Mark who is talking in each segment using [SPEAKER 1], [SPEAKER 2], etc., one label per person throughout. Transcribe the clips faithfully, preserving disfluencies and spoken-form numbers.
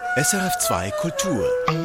[SPEAKER 1] S R F zwei Kultur.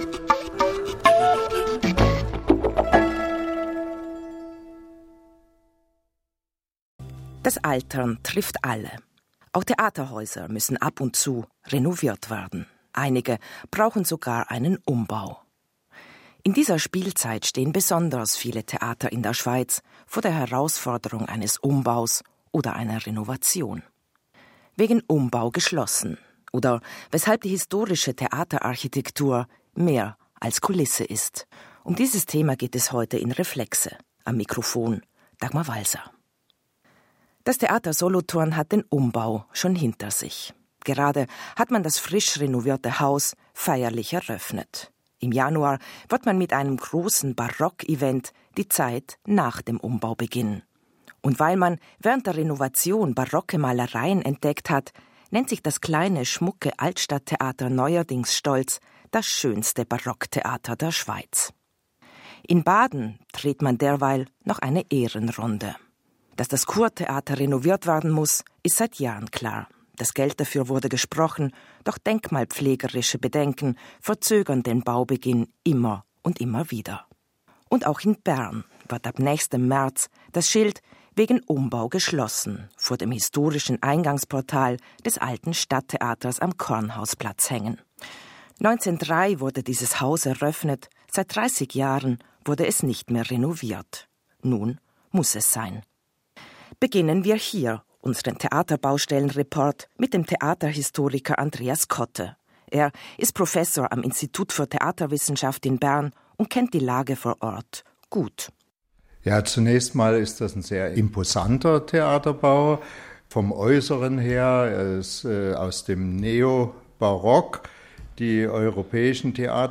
[SPEAKER 2] Das Altern trifft alle. Auch Theaterhäuser müssen ab und zu renoviert werden. Einige brauchen sogar einen Umbau. In dieser Spielzeit stehen besonders viele Theater in der Schweiz vor der Herausforderung eines Umbaus oder einer Renovation. Wegen Umbau geschlossen oder weshalb die historische Theaterarchitektur mehr als Kulisse ist. Um dieses Thema geht es heute in Reflexe. Am Mikrofon Dagmar Walser. Das Theater Solothurn hat den Umbau schon hinter sich. Gerade hat man das frisch renovierte Haus feierlich eröffnet. Im Januar wird man mit einem großen Barock-Event die Zeit nach dem Umbau beginnen. Und weil man während der Renovation barocke Malereien entdeckt hat, nennt sich das kleine, schmucke Altstadttheater neuerdings stolz das schönste Barocktheater der Schweiz. In Baden dreht man derweil noch eine Ehrenrunde. Dass das Kurtheater renoviert werden muss, ist seit Jahren klar. Das Geld dafür wurde gesprochen, doch denkmalpflegerische Bedenken verzögern den Baubeginn immer und immer wieder. Und auch in Bern wird ab nächstem März das Schild wegen Umbau geschlossen vor dem historischen Eingangsportal des alten Stadttheaters am Kornhausplatz hängen. neunzehnhundertdrei wurde dieses Haus eröffnet, seit dreißig Jahren wurde es nicht mehr renoviert. Nun muss es sein. Beginnen wir hier unseren Theaterbaustellenreport mit dem Theaterhistoriker Andreas Kotte. Er ist Professor am Institut für Theaterwissenschaft in Bern und kennt die Lage vor Ort gut.
[SPEAKER 3] Ja, zunächst mal ist das ein sehr imposanter Theaterbau. Vom Äußeren her, er ist äh, aus dem Neobarock. Die europäischen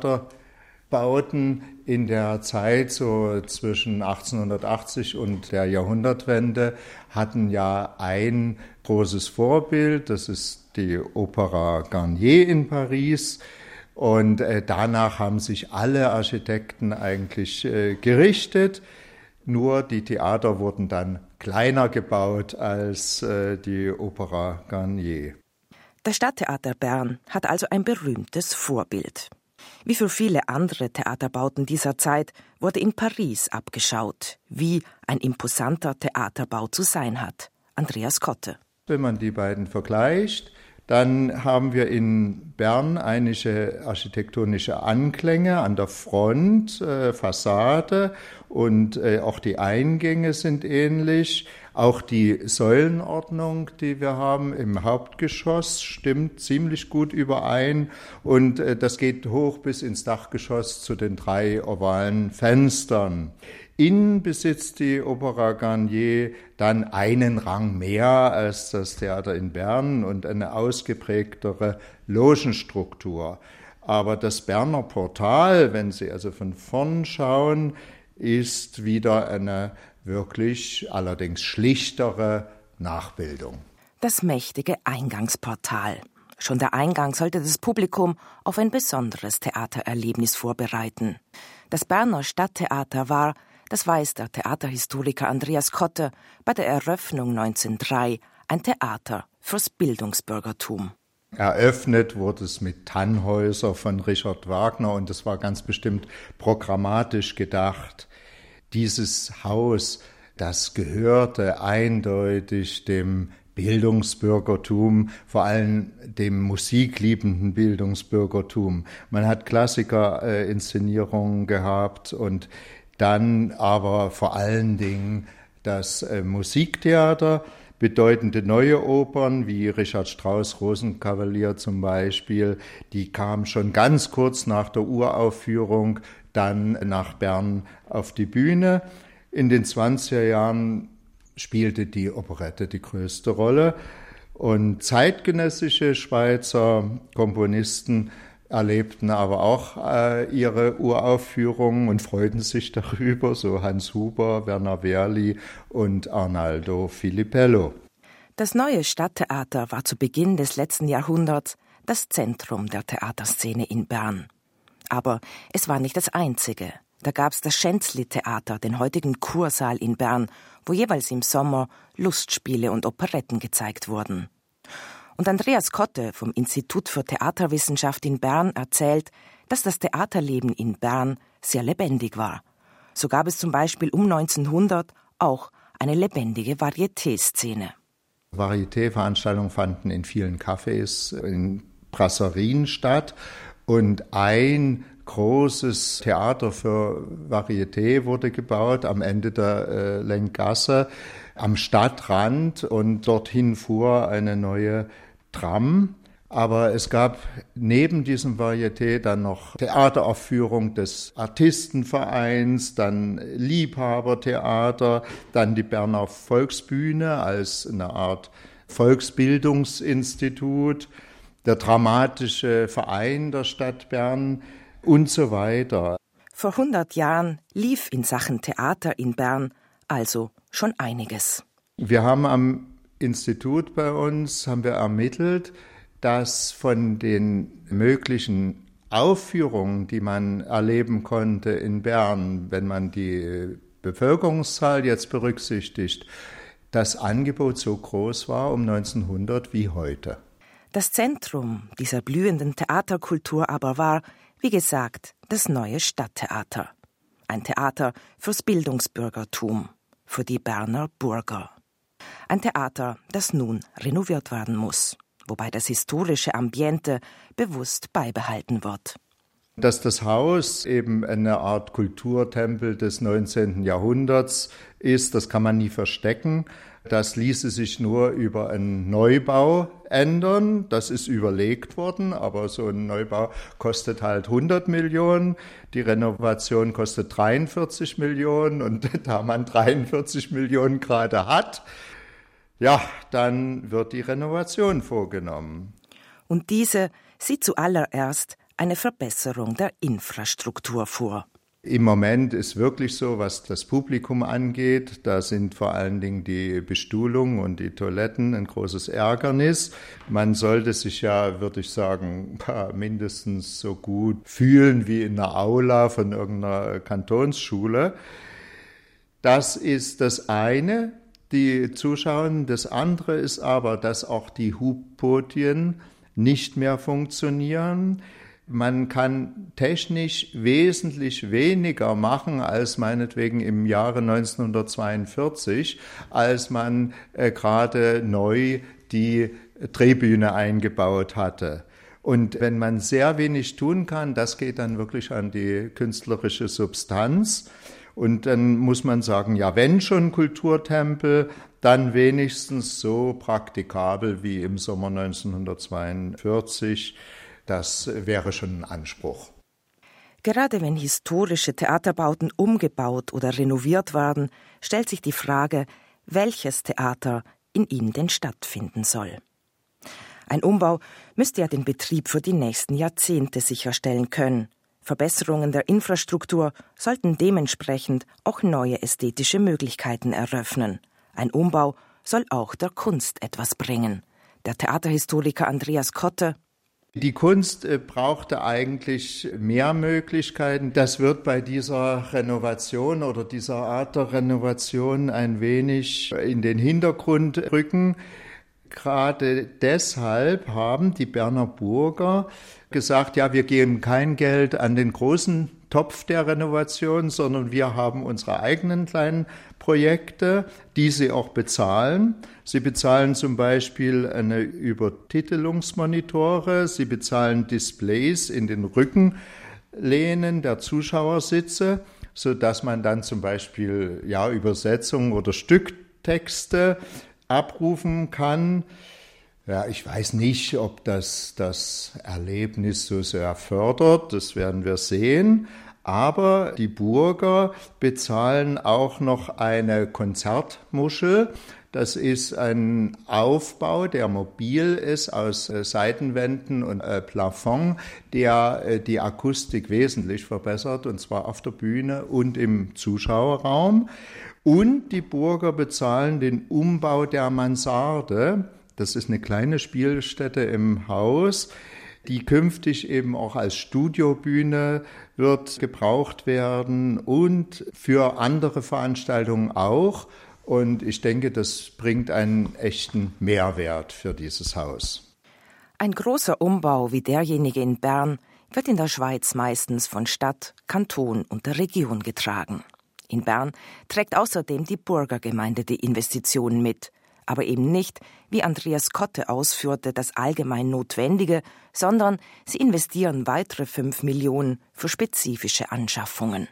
[SPEAKER 3] Theaterbauten in der Zeit so zwischen achtzehnhundertachtzig und der Jahrhundertwende hatten ja ein großes Vorbild, das ist die Opera Garnier in Paris. Und äh, danach haben sich alle Architekten eigentlich äh, gerichtet. Nur die Theater wurden dann kleiner gebaut als äh, die Opera Garnier.
[SPEAKER 2] Das Stadttheater Bern hat also ein berühmtes Vorbild. Wie für viele andere Theaterbauten dieser Zeit wurde in Paris abgeschaut, wie ein imposanter Theaterbau zu sein hat. Andreas Kotte.
[SPEAKER 3] Wenn man die beiden vergleicht, dann haben wir in Bern einige architektonische Anklänge an der Front, äh, Fassade und äh, auch die Eingänge sind ähnlich. Auch die Säulenordnung, die wir haben im Hauptgeschoss, stimmt ziemlich gut überein und äh, das geht hoch bis ins Dachgeschoss zu den drei ovalen Fenstern. Innen besitzt die Opera Garnier dann einen Rang mehr als das Theater in Bern und eine ausgeprägtere Logenstruktur. Aber das Berner Portal, wenn Sie also von vorn schauen, ist wieder eine wirklich allerdings schlichtere Nachbildung.
[SPEAKER 2] Das mächtige Eingangsportal. Schon der Eingang sollte das Publikum auf ein besonderes Theatererlebnis vorbereiten. Das Berner Stadttheater war, das weiß der Theaterhistoriker Andreas Kotte, bei der Eröffnung neunzehnhundertdrei ein Theater fürs Bildungsbürgertum.
[SPEAKER 3] Eröffnet wurde es mit Tannhäuser von Richard Wagner und es war ganz bestimmt programmatisch gedacht. Dieses Haus, das gehörte eindeutig dem Bildungsbürgertum, vor allem dem musikliebenden Bildungsbürgertum. Man hat Klassikerinszenierungen gehabt und dann aber vor allen Dingen das äh, Musiktheater, bedeutende neue Opern wie Richard Strauss' Rosenkavalier zum Beispiel, die kamen schon ganz kurz nach der Uraufführung dann nach Bern auf die Bühne. In den zwanziger Jahren spielte die Operette die größte Rolle und zeitgenössische Schweizer Komponisten erlebten aber auch äh, ihre Uraufführungen und freuten sich darüber, so Hans Huber, Werner Wehrli und Arnaldo Filippello.
[SPEAKER 2] Das neue Stadttheater war zu Beginn des letzten Jahrhunderts das Zentrum der Theaterszene in Bern. Aber es war nicht das einzige. Da gab's das Schänzli-Theater, den heutigen Kursaal in Bern, wo jeweils im Sommer Lustspiele und Operetten gezeigt wurden. Und Andreas Kotte vom Institut für Theaterwissenschaft in Bern erzählt, dass das Theaterleben in Bern sehr lebendig war. So gab es zum Beispiel um neunzehnhundert auch eine lebendige Varieté-Szene.
[SPEAKER 3] Varieté-Veranstaltungen fanden in vielen Cafés, in Brasserien statt. Und ein großes Theater für Varieté wurde gebaut am Ende der äh, Lenkgasse am Stadtrand. Und dorthin fuhr eine neue Tram. Aber es gab neben diesem Varieté dann noch Theateraufführung des Artistenvereins, dann Liebhabertheater, dann die Berner Volksbühne als eine Art Volksbildungsinstitut, der Dramatische Verein der Stadt Bern und so weiter.
[SPEAKER 2] Vor hundert Jahren lief in Sachen Theater in Bern also schon einiges.
[SPEAKER 3] Wir haben am Institut bei uns, haben wir ermittelt, dass von den möglichen Aufführungen, die man erleben konnte in Bern, wenn man die Bevölkerungszahl jetzt berücksichtigt, das Angebot so groß war um neunzehnhundert wie heute.
[SPEAKER 2] Das Zentrum dieser blühenden Theaterkultur aber war, wie gesagt, das neue Stadttheater. Ein Theater fürs Bildungsbürgertum, für die Berner Bürger. Ein Theater, das nun renoviert werden muss, wobei das historische Ambiente bewusst beibehalten wird.
[SPEAKER 3] Dass das Haus eben eine Art Kulturtempel des neunzehnten Jahrhunderts ist, das kann man nie verstecken. Das ließe sich nur über einen Neubau ändern. Das ist überlegt worden, aber so ein Neubau kostet halt hundert Millionen. Die Renovation kostet dreiundvierzig Millionen und da man dreiundvierzig Millionen gerade hat, ja, dann wird die Renovation vorgenommen.
[SPEAKER 2] Und diese sieht zuallererst eine Verbesserung der Infrastruktur vor.
[SPEAKER 3] Im Moment ist wirklich so, was das Publikum angeht, da sind vor allen Dingen die Bestuhlung und die Toiletten ein großes Ärgernis. Man sollte sich ja, würde ich sagen, mindestens so gut fühlen wie in einer Aula von irgendeiner Kantonsschule. Das ist das eine. Die Zuschauer. Das andere ist aber, dass auch die Hubpodien nicht mehr funktionieren. Man kann technisch wesentlich weniger machen als meinetwegen im Jahre neunzehnhundertzweiundvierzig, als man äh, gerade neu die Drehbühne eingebaut hatte. Und wenn man sehr wenig tun kann, das geht dann wirklich an die künstlerische Substanz. Und dann muss man sagen, ja, wenn schon Kulturtempel, dann wenigstens so praktikabel wie im Sommer neunzehnhundertzweiundvierzig. Das wäre schon ein Anspruch.
[SPEAKER 2] Gerade wenn historische Theaterbauten umgebaut oder renoviert werden, stellt sich die Frage, welches Theater in ihnen denn stattfinden soll. Ein Umbau müsste ja den Betrieb für die nächsten Jahrzehnte sicherstellen können. Verbesserungen der Infrastruktur sollten dementsprechend auch neue ästhetische Möglichkeiten eröffnen. Ein Umbau soll auch der Kunst etwas bringen. Der Theaterhistoriker Andreas Kotte:
[SPEAKER 3] Die Kunst brauchte eigentlich mehr Möglichkeiten. Das wird bei dieser Renovation oder dieser Art der Renovation ein wenig in den Hintergrund rücken. Gerade deshalb haben die Berner Bürger gesagt, ja, wir geben kein Geld an den großen Topf der Renovation, sondern wir haben unsere eigenen kleinen Projekte, die sie auch bezahlen. Sie bezahlen zum Beispiel eine Übertitelungsmonitore, sie bezahlen Displays in den Rückenlehnen der Zuschauersitze, sodass man dann zum Beispiel ja, Übersetzungen oder Stücktexte abrufen kann. Ja, ich weiß nicht, ob das das Erlebnis so sehr fördert, das werden wir sehen. Aber die Bürger bezahlen auch noch eine Konzertmuschel. Das ist ein Aufbau, der mobil ist aus Seitenwänden und Plafond, der die Akustik wesentlich verbessert, und zwar auf der Bühne und im Zuschauerraum. Und die Bürger bezahlen den Umbau der Mansarde. Das ist eine kleine Spielstätte im Haus, die künftig eben auch als Studiobühne wird gebraucht werden und für andere Veranstaltungen auch. Und ich denke, das bringt einen echten Mehrwert für dieses Haus.
[SPEAKER 2] Ein großer Umbau wie derjenige in Bern wird in der Schweiz meistens von Stadt, Kanton und der Region getragen. In Bern trägt außerdem die Burgergemeinde die Investitionen mit, aber eben nicht, wie Andreas Kotte ausführte, das allgemein Notwendige, sondern sie investieren weitere fünf Millionen für spezifische Anschaffungen.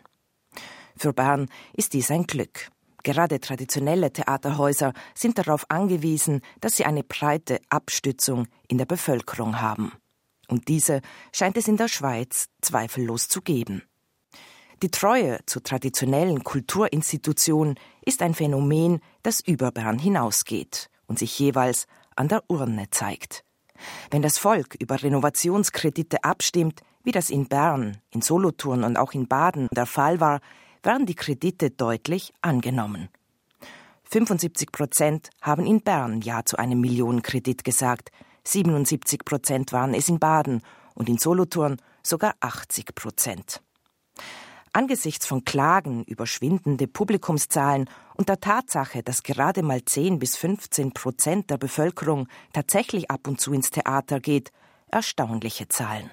[SPEAKER 2] Für Bern ist dies ein Glück. Gerade traditionelle Theaterhäuser sind darauf angewiesen, dass sie eine breite Abstützung in der Bevölkerung haben. Und diese scheint es in der Schweiz zweifellos zu geben. Die Treue zu traditionellen Kulturinstitutionen ist ein Phänomen, das über Bern hinausgeht und sich jeweils an der Urne zeigt. Wenn das Volk über Renovationskredite abstimmt, wie das in Bern, in Solothurn und auch in Baden der Fall war, werden die Kredite deutlich angenommen. fünfundsiebzig Prozent haben in Bern Ja zu einem Millionenkredit gesagt, siebenundsiebzig Prozent waren es in Baden und in Solothurn sogar achtzig Prozent. Angesichts von Klagen über schwindende Publikumszahlen und der Tatsache, dass gerade mal zehn bis fünfzehn Prozent der Bevölkerung tatsächlich ab und zu ins Theater geht, erstaunliche Zahlen.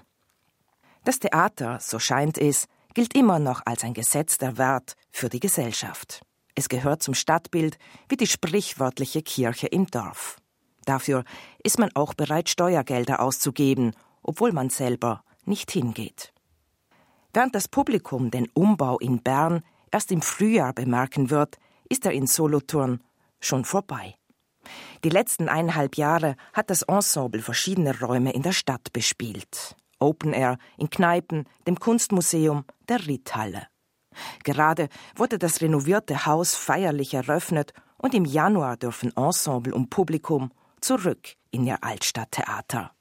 [SPEAKER 2] Das Theater, so scheint es, gilt immer noch als ein gesetzter Wert für die Gesellschaft. Es gehört zum Stadtbild wie die sprichwörtliche Kirche im Dorf. Dafür ist man auch bereit, Steuergelder auszugeben, obwohl man selber nicht hingeht. Während das Publikum den Umbau in Bern erst im Frühjahr bemerken wird, ist er in Solothurn schon vorbei. Die letzten eineinhalb Jahre hat das Ensemble verschiedene Räume in der Stadt bespielt. Open Air in Kneipen, dem Kunstmuseum, der Ritthalle. Gerade wurde das renovierte Haus feierlich eröffnet und im Januar dürfen Ensemble und Publikum zurück in ihr Altstadttheater.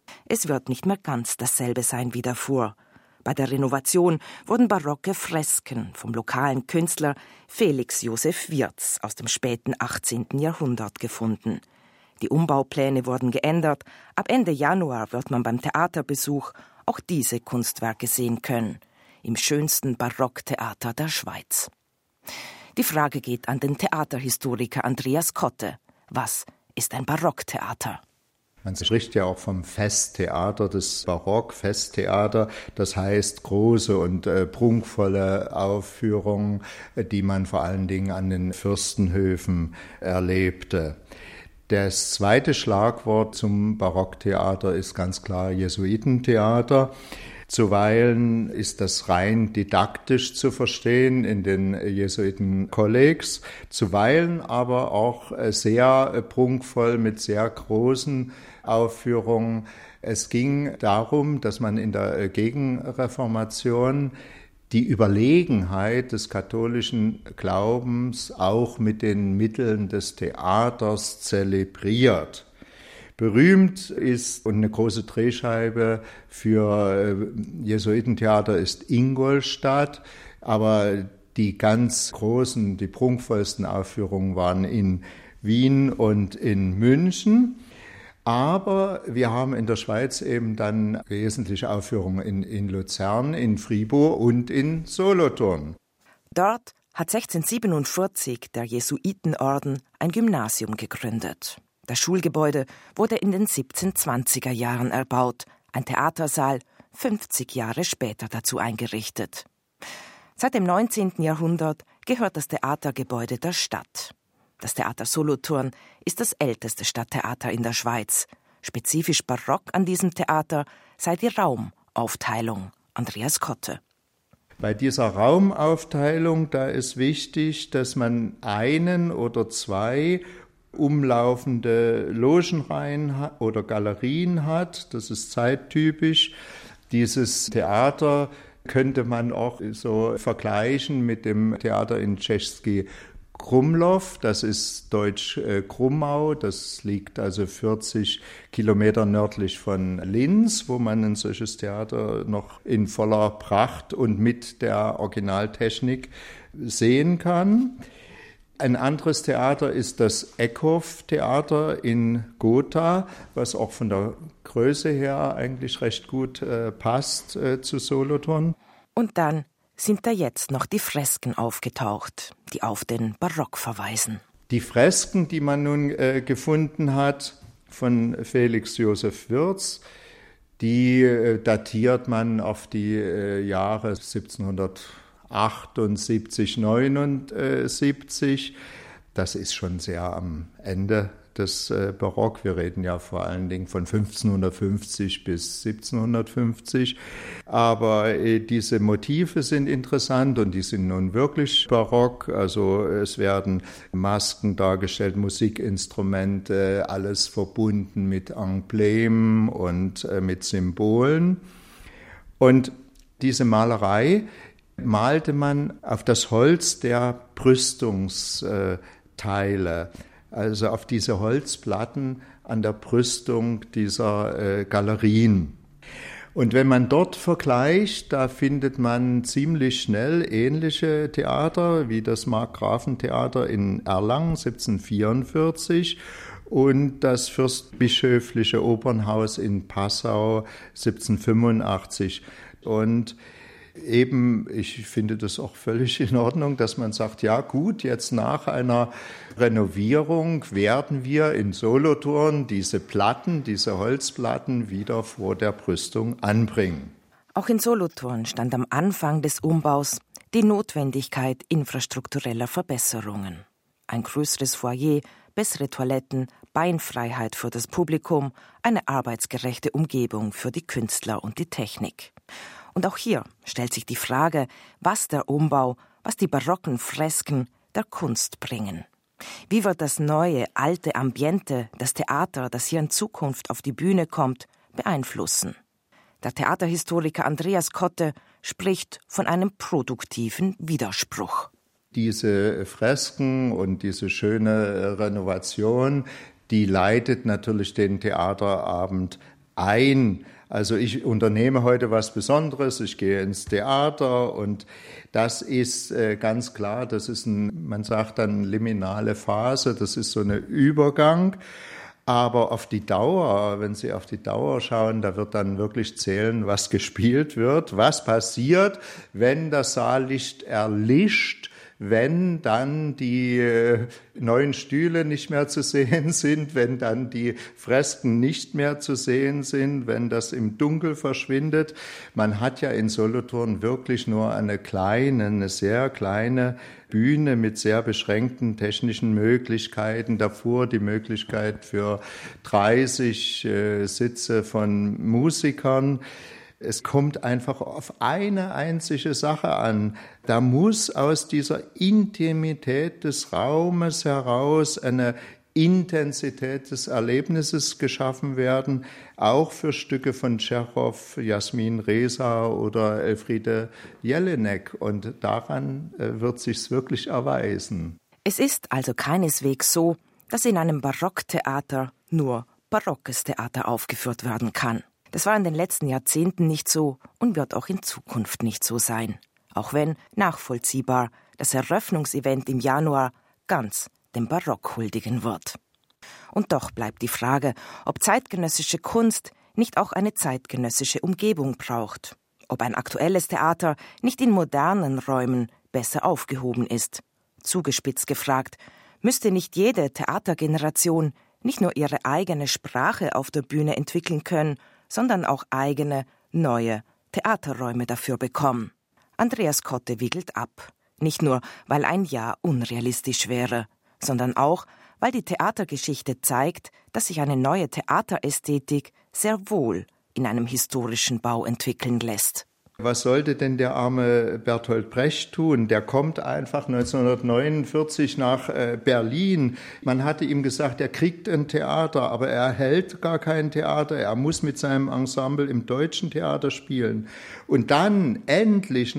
[SPEAKER 2] Es wird nicht mehr ganz dasselbe sein wie davor. Bei der Renovation wurden barocke Fresken vom lokalen Künstler Felix Josef Wirz aus dem späten achtzehnten Jahrhundert gefunden. Die Umbaupläne wurden geändert. Ab Ende Januar wird man beim Theaterbesuch auch diese Kunstwerke sehen können, im schönsten Barocktheater der Schweiz. Die Frage geht an den Theaterhistoriker Andreas Kotte. Was ist ein Barocktheater?
[SPEAKER 3] Man spricht ja auch vom Festtheater, das Barock-Festtheater, das heißt große und äh, prunkvolle Aufführungen, die man vor allen Dingen an den Fürstenhöfen erlebte. Das zweite Schlagwort zum Barocktheater ist ganz klar Jesuitentheater. Zuweilen ist das rein didaktisch zu verstehen in den Jesuitenkollegs, zuweilen aber auch sehr prunkvoll mit sehr großen Aufführungen. Es ging darum, dass man in der Gegenreformation die Überlegenheit des katholischen Glaubens auch mit den Mitteln des Theaters zelebriert. Berühmt ist und eine große Drehscheibe für Jesuitentheater ist Ingolstadt, aber die ganz großen, die prunkvollsten Aufführungen waren in Wien und in München. Aber wir haben in der Schweiz eben dann wesentliche Aufführungen in, in Luzern, in Fribourg und in Solothurn.
[SPEAKER 2] Dort hat sechzehnhundertsiebenundvierzig der Jesuitenorden ein Gymnasium gegründet. Das Schulgebäude wurde in den siebzehnhundertzwanziger Jahren erbaut, ein Theatersaal fünfzig Jahre später dazu eingerichtet. Seit dem neunzehnten Jahrhundert gehört das Theatergebäude der Stadt. Das Theater Solothurn ist das älteste Stadttheater in der Schweiz. Spezifisch barock an diesem Theater sei die Raumaufteilung. Andreas Kotte.
[SPEAKER 3] Bei dieser Raumaufteilung, da ist wichtig, dass man einen oder zwei umlaufende Logenreihen oder Galerien hat. Das ist zeittypisch. Dieses Theater könnte man auch so vergleichen mit dem Theater in Český Krumlov, das ist deutsch äh, Krummau, das liegt also vierzig Kilometer nördlich von Linz, wo man ein solches Theater noch in voller Pracht und mit der Originaltechnik sehen kann. Ein anderes Theater ist das Eckhof-Theater in Gotha, was auch von der Größe her eigentlich recht gut äh, passt äh, zu Solothurn.
[SPEAKER 2] Und dann sind da jetzt noch die Fresken aufgetaucht, die auf den Barock verweisen.
[SPEAKER 3] Die Fresken, die man nun äh, gefunden hat, von Felix Josef Würz. Die äh, datiert man auf die äh, Jahre siebzehnhundertachtundsiebzig, neunundsiebzig. Das ist schon sehr am Ende des äh, Barock. Wir reden ja vor allen Dingen von fünfzehnhundertfünfzig bis siebzehnhundertfünfzig. Aber äh, diese Motive sind interessant und die sind nun wirklich barock. Also es werden Masken dargestellt, Musikinstrumente, alles verbunden mit Emblemen und äh, mit Symbolen. Und diese Malerei malte man auf das Holz der Brüstungsteile. Also auf diese Holzplatten an der Brüstung dieser äh, Galerien. Und wenn man dort vergleicht, da findet man ziemlich schnell ähnliche Theater wie das Markgrafentheater in Erlangen siebzehnhundertvierundvierzig und das Fürstbischöfliche Opernhaus in Passau siebzehnhundertfünfundachtzig. Und eben, ich finde das auch völlig in Ordnung, dass man sagt, ja gut, jetzt nach einer Renovierung werden wir in Solothurn diese Platten, diese Holzplatten wieder vor der Brüstung anbringen.
[SPEAKER 2] Auch in Solothurn stand am Anfang des Umbaus die Notwendigkeit infrastruktureller Verbesserungen. Ein größeres Foyer, bessere Toiletten, Beinfreiheit für das Publikum, eine arbeitsgerechte Umgebung für die Künstler und die Technik. Und auch hier stellt sich die Frage, was der Umbau, was die barocken Fresken der Kunst bringen. Wie wird das neue, alte Ambiente, das Theater, das hier in Zukunft auf die Bühne kommt, beeinflussen? Der Theaterhistoriker Andreas Kotte spricht von einem produktiven Widerspruch.
[SPEAKER 3] Diese Fresken und diese schöne Renovation, die leitet natürlich den Theaterabend ein. Also ich unternehme heute was Besonderes, ich gehe ins Theater und das ist äh, ganz klar, das ist ein, man sagt dann liminale Phase, das ist so ein Übergang. Aber auf die Dauer, wenn Sie auf die Dauer schauen, da wird dann wirklich zählen, was gespielt wird, was passiert, wenn das Saallicht erlischt, wenn dann die neuen Stühle nicht mehr zu sehen sind, wenn dann die Fresken nicht mehr zu sehen sind, wenn das im Dunkel verschwindet. Man hat ja in Solothurn wirklich nur eine kleine, eine sehr kleine Bühne mit sehr beschränkten technischen Möglichkeiten. Davor die Möglichkeit für dreißig äh, Sitze von Musikern. Es kommt einfach auf eine einzige Sache an. Da muss aus dieser Intimität des Raumes heraus eine Intensität des Erlebnisses geschaffen werden, auch für Stücke von Tschechow, Jasmin Reza oder Elfriede Jelinek. Und daran wird sich's wirklich erweisen.
[SPEAKER 2] Es ist also keineswegs so, dass in einem Barocktheater nur barockes Theater aufgeführt werden kann. Das war in den letzten Jahrzehnten nicht so und wird auch in Zukunft nicht so sein. Auch wenn, nachvollziehbar, das Eröffnungsevent im Januar ganz dem Barock huldigen wird. Und doch bleibt die Frage, ob zeitgenössische Kunst nicht auch eine zeitgenössische Umgebung braucht. Ob ein aktuelles Theater nicht in modernen Räumen besser aufgehoben ist. Zugespitzt gefragt, müsste nicht jede Theatergeneration nicht nur ihre eigene Sprache auf der Bühne entwickeln können, sondern auch eigene, neue Theaterräume dafür bekommen. Andreas Kotte wiegelt ab. Nicht nur, weil ein Ja unrealistisch wäre, sondern auch, weil die Theatergeschichte zeigt, dass sich eine neue Theaterästhetik sehr wohl in einem historischen Bau entwickeln lässt.
[SPEAKER 3] Was sollte denn der arme Bertolt Brecht tun? Der kommt einfach neunzehnhundertneunundvierzig nach Berlin. Man hatte ihm gesagt, er kriegt ein Theater, aber er erhält gar kein Theater. Er muss mit seinem Ensemble im Deutschen Theater spielen. Und dann endlich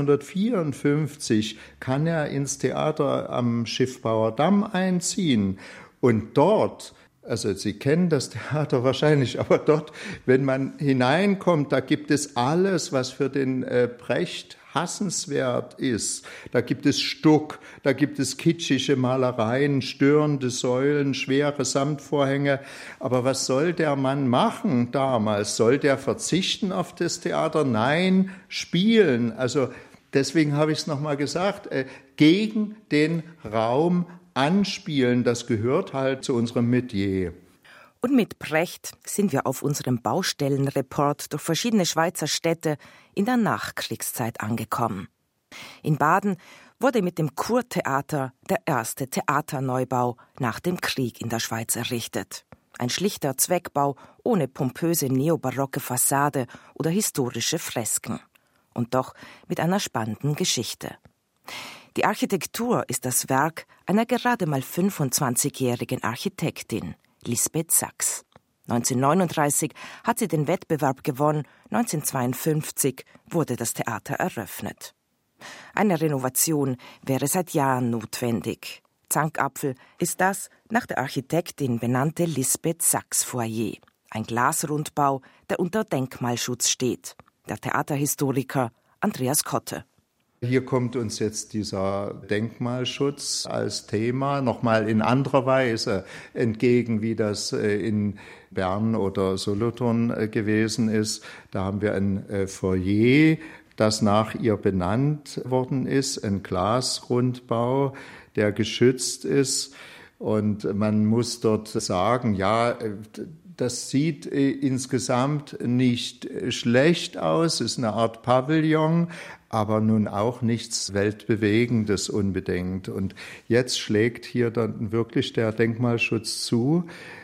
[SPEAKER 3] neunzehnhundertvierundfünfzig kann er ins Theater am Schiffbauer Damm einziehen. Und dort, also Sie kennen das Theater wahrscheinlich, aber dort, wenn man hineinkommt, da gibt es alles, was für den äh, Brecht hassenswert ist. Da gibt es Stuck, da gibt es kitschige Malereien, störende Säulen, schwere Samtvorhänge. Aber was soll der Mann machen damals? Soll der verzichten auf das Theater? Nein, spielen. Also deswegen habe ich es nochmal gesagt, äh, gegen den Raum anspielen, das gehört halt zu unserem Metier.
[SPEAKER 2] Und mit Brecht sind wir auf unserem Baustellenreport durch verschiedene Schweizer Städte in der Nachkriegszeit angekommen. In Baden wurde mit dem Kurtheater der erste Theaterneubau nach dem Krieg in der Schweiz errichtet. Ein schlichter Zweckbau ohne pompöse neobarocke Fassade oder historische Fresken. Und doch mit einer spannenden Geschichte. Die Architektur ist das Werk einer gerade mal fünfundzwanzigjährigen Architektin, Lisbeth Sachs. neunzehnhundertneununddreißig hat sie den Wettbewerb gewonnen, neunzehnhundertzweiundfünfzig wurde das Theater eröffnet. Eine Renovation wäre seit Jahren notwendig. Zankapfel ist das nach der Architektin benannte Lisbeth Sachs Foyer, ein Glasrundbau, der unter Denkmalschutz steht. Der Theaterhistoriker Andreas Kotte.
[SPEAKER 3] Hier kommt uns jetzt dieser Denkmalschutz als Thema nochmal in anderer Weise entgegen, wie das in Bern oder Solothurn gewesen ist. Da haben wir ein Foyer, das nach ihr benannt worden ist, ein Glasrundbau, der geschützt ist. Und man muss dort sagen, ja, das sieht insgesamt nicht schlecht aus, ist eine Art Pavillon, aber nun auch nichts Weltbewegendes unbedingt. Und jetzt schlägt hier dann wirklich der Denkmalschutz zu.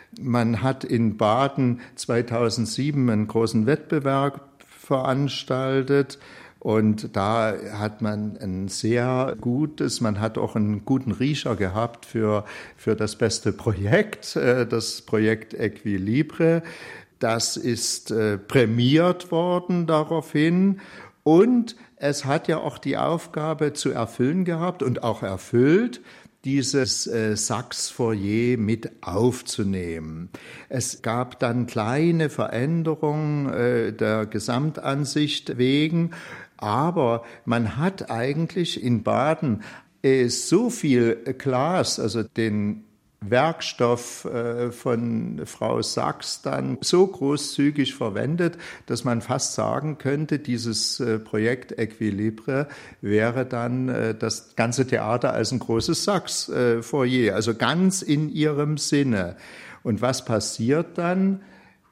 [SPEAKER 3] Man hat in Baden zweitausendsieben einen großen Wettbewerb veranstaltet. Und da hat man ein sehr gutes, man hat auch einen guten Riecher gehabt für, für das beste Projekt, das Projekt Equilibre. Das ist prämiert worden daraufhin. Und es hat ja auch die Aufgabe zu erfüllen gehabt und auch erfüllt, dieses äh, Sachs-Foyer mit aufzunehmen. Es gab dann kleine Veränderungen äh, der Gesamtansicht wegen, aber man hat eigentlich in Baden äh, so viel Glas, also den Werkstoff äh, von Frau Sachs dann so großzügig verwendet, dass man fast sagen könnte, dieses äh, Projekt Equilibre wäre dann äh, das ganze Theater als ein großes Sachs-Foyer, also ganz in ihrem Sinne. Und was passiert dann?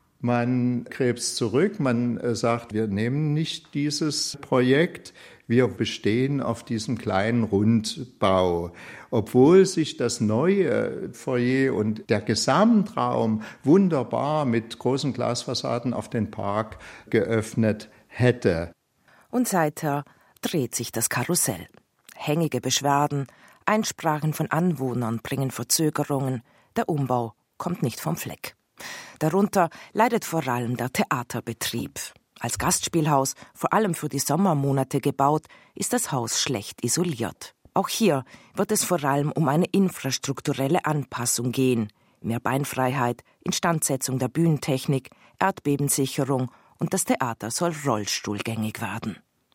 [SPEAKER 3] Man krebst zurück, man äh, sagt, wir nehmen nicht dieses Projekt, wir bestehen auf diesem kleinen Rundbau. Obwohl sich das neue Foyer und der Gesamtraum wunderbar mit großen Glasfassaden auf den Park geöffnet hätte.
[SPEAKER 2] Und seither dreht sich das Karussell. Hängige Beschwerden, Einsprachen von Anwohnern bringen Verzögerungen, der Umbau kommt nicht vom Fleck. Darunter leidet vor allem der Theaterbetrieb. Als Gastspielhaus, vor allem für die Sommermonate gebaut, ist das Haus schlecht isoliert. Auch hier wird es vor allem um eine infrastrukturelle Anpassung gehen. Mehr Beinfreiheit, Instandsetzung der Bühnentechnik, Erdbebensicherung und das Theater soll rollstuhlgängig werden.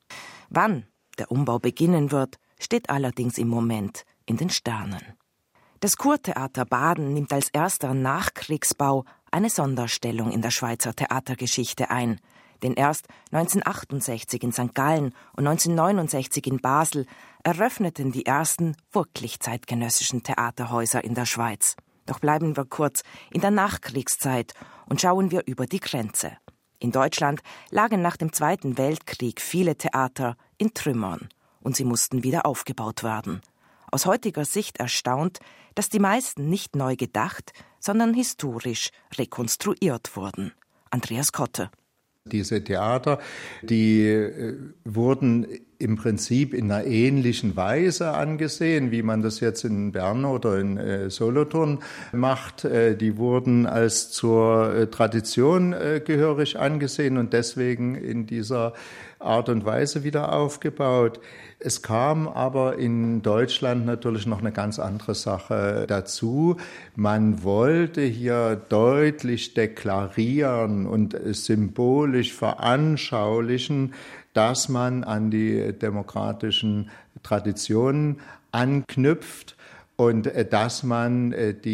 [SPEAKER 2] Wann der Umbau beginnen wird, steht allerdings im Moment in den Sternen. Das Kurtheater Baden nimmt als erster Nachkriegsbau eine Sonderstellung in der Schweizer Theatergeschichte ein. Denn erst neunzehnhundertachtundsechzig in Sankt Gallen und neunzehnhundertneunundsechzig in Basel eröffneten die ersten wirklich zeitgenössischen Theaterhäuser in der Schweiz. Doch bleiben wir kurz in der Nachkriegszeit und schauen wir über die Grenze. In Deutschland lagen nach dem Zweiten Weltkrieg viele Theater in Trümmern und sie mussten wieder aufgebaut werden. Aus heutiger Sicht erstaunt, dass die meisten nicht neu gedacht, sondern historisch rekonstruiert wurden. Andreas Kotte.
[SPEAKER 3] Diese Theater, die äh, wurden im Prinzip in einer ähnlichen Weise angesehen, wie man das jetzt in Bern oder in äh, Solothurn macht. Äh, die wurden als zur äh, Tradition äh, gehörig angesehen und deswegen in dieser Art und Weise wieder aufgebaut. Es kam aber in Deutschland natürlich noch eine ganz andere Sache dazu. Man wollte hier deutlich deklarieren und symbolisch veranschaulichen, dass man an die demokratischen Traditionen anknüpft und dass man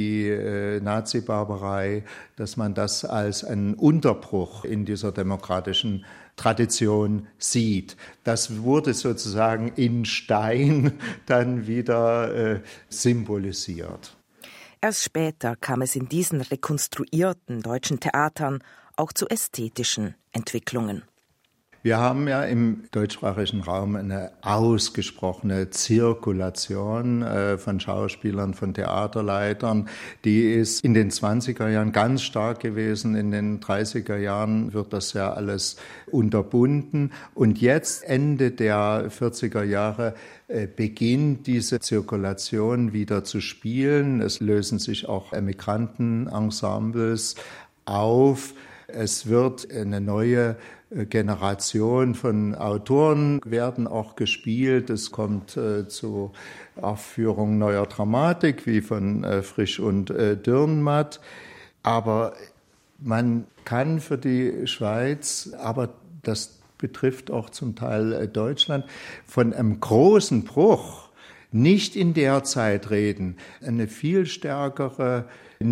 [SPEAKER 3] die Nazi-Barbarei, dass man das als einen Unterbruch in dieser demokratischen Tradition sieht. Das wurde sozusagen in Stein dann wieder äh, symbolisiert.
[SPEAKER 2] Erst später kam es in diesen rekonstruierten deutschen Theatern auch zu ästhetischen Entwicklungen.
[SPEAKER 3] Wir haben ja im deutschsprachigen Raum eine ausgesprochene Zirkulation äh, von Schauspielern, von Theaterleitern. Die ist in den zwanziger Jahren ganz stark gewesen. In den dreißiger Jahren wird das ja alles unterbunden. Und jetzt, Ende der vierziger Jahre, äh, beginnt diese Zirkulation wieder zu spielen. Es lösen sich auch Emigrantenensembles auf. Es wird eine neue Generation von Autoren werden auch gespielt. Es kommt äh, zu Aufführungen neuer Dramatik, wie von äh, Frisch und äh, Dürrenmatt. Aber man kann für die Schweiz, aber das betrifft auch zum Teil äh, Deutschland, von einem großen Bruch nicht in der Zeit reden. Eine viel stärkere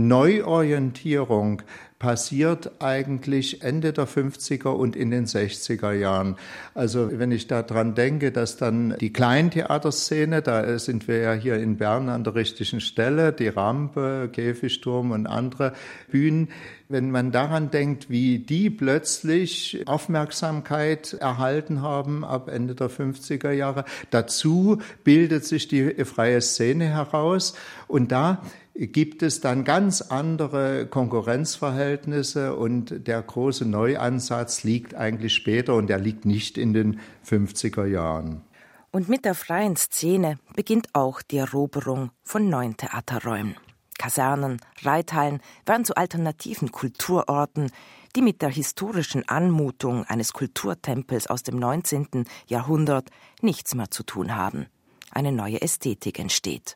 [SPEAKER 3] Neuorientierung passiert eigentlich Ende der fünfziger und in den sechziger Jahren. Also wenn ich daran denke, dass dann die Kleintheaterszene, da sind wir ja hier in Bern an der richtigen Stelle, die Rampe, Käfigturm und andere Bühnen, wenn man daran denkt, wie die plötzlich Aufmerksamkeit erhalten haben ab Ende der fünfziger Jahre, dazu bildet sich die freie Szene heraus und da gibt es dann ganz andere Konkurrenzverhältnisse und der große Neuansatz liegt eigentlich später und der liegt nicht in den fünfziger Jahren.
[SPEAKER 2] Und mit der freien Szene beginnt auch die Eroberung von neuen Theaterräumen. Kasernen, Reithallen werden zu alternativen Kulturorten, die mit der historischen Anmutung eines Kulturtempels aus dem neunzehnten Jahrhundert nichts mehr zu tun haben. Eine neue Ästhetik entsteht.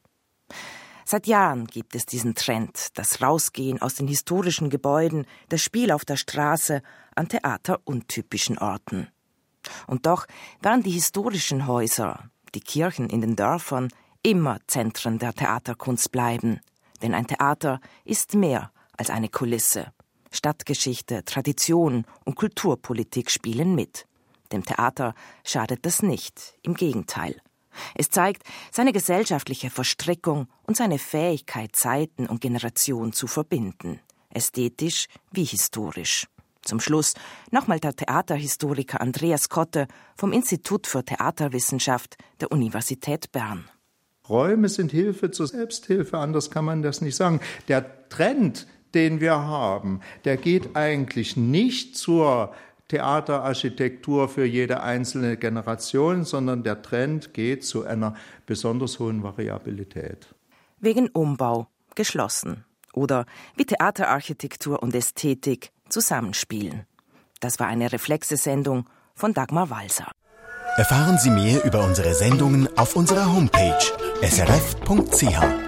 [SPEAKER 2] Seit Jahren gibt es diesen Trend, das Rausgehen aus den historischen Gebäuden, das Spiel auf der Straße an theateruntypischen Orten. Und doch werden die historischen Häuser, die Kirchen in den Dörfern, immer Zentren der Theaterkunst bleiben. Denn ein Theater ist mehr als eine Kulisse. Stadtgeschichte, Tradition und Kulturpolitik spielen mit. Dem Theater schadet das nicht, im Gegenteil. Es zeigt seine gesellschaftliche Verstrickung und seine Fähigkeit, Zeiten und Generationen zu verbinden, ästhetisch wie historisch. Zum Schluss nochmal der Theaterhistoriker Andreas Kotte vom Institut für Theaterwissenschaft der Universität Bern.
[SPEAKER 3] Räume sind Hilfe zur Selbsthilfe, anders kann man das nicht sagen. Der Trend, den wir haben, der geht eigentlich nicht zur Theaterarchitektur für jede einzelne Generation, sondern der Trend geht zu einer besonders hohen Variabilität.
[SPEAKER 2] Wegen Umbau geschlossen oder wie Theaterarchitektur und Ästhetik zusammenspielen. Das war eine Reflexe-Sendung von Dagmar Walser.
[SPEAKER 1] Erfahren Sie mehr über unsere Sendungen auf unserer Homepage s r f punkt c h.